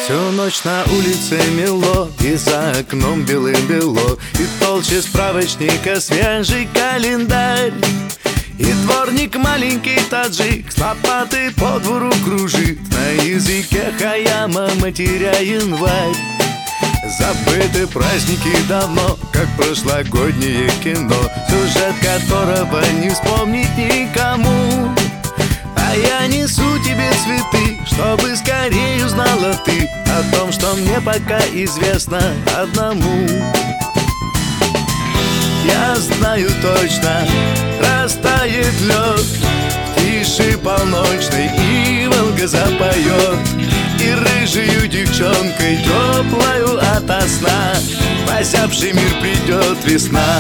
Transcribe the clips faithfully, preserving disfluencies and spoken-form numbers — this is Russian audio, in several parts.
Всю ночь на улице мело, и за окном белым-бело, и толще справочника свежий календарь. И дворник маленький таджик с лопатой по двору кружит, на языке хаяма матеря январь. Забыты праздники давно, как прошлогоднее кино, сюжет которого не вспомнить никому. А я несу тебе цветы, чтобы скорее узнала ты о том, что мне пока известно одному. Я знаю точно, растает лед в тиши полночной, и Волга запоет, и рыжею девчонкой теплою ото сна в озябший мир придет весна.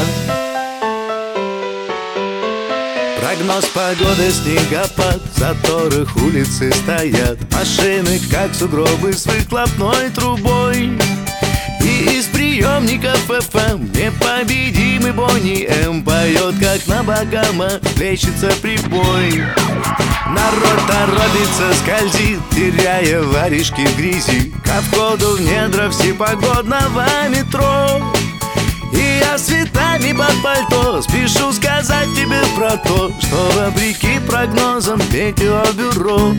Прогноз погоды, снегопад, в заторах улицы стоят машины, как сугробы с выхлопной трубой. И из приемников эф эм непобедимый Бонни М поет, как на Багама плещется прибой. Народ торопится, скользит, теряя варежки в грязи, ко входу в недра всепогодного метро. И я с цветами под пальто спешу сказать тебе про то, что вопреки прогнозам метеобюро.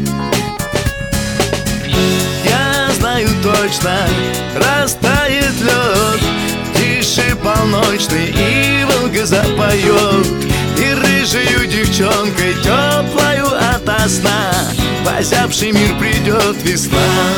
Я знаю точно, растает лед в тиши полночной, и Волга запоет, и рыжею девчонкой теплою ото сна в озябший мир придет весна.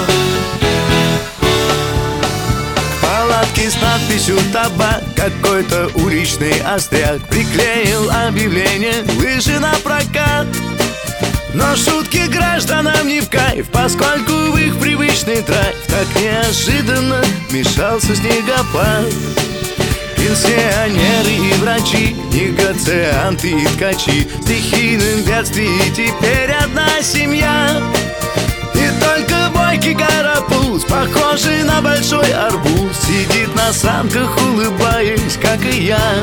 Палатки с надписью «Табак» какой-то уличный остряк приклеил объявление «Лыжи на прокат». Но шутки гражданам не в кайф, поскольку в их привычный драйв так неожиданно вмешался снегопад. Пенсионеры и врачи, негацианты и ткачи, в стихийном бедствии теперь одна семья. И только бойкий карапуз, похожий на большой арбуз, сидит на санках, улыбаясь, как и я.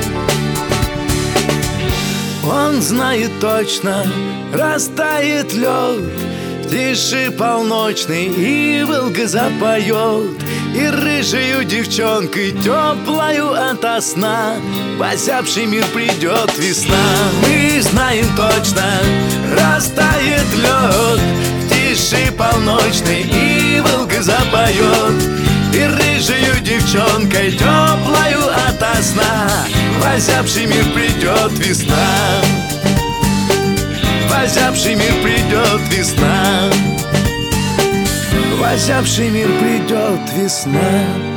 Он знает точно, растает лед в тиши полночной, и Волга запоет, и рыжею девчонкой теплою ото сна в озябший мир придет весна. Мы знаем точно, растает лед в тиши полночной, и Волга запоет, и рыжею девчонкой теплою ото сна в озябший мир придет весна. В озябший мир придет весна. В озябший мир придет весна.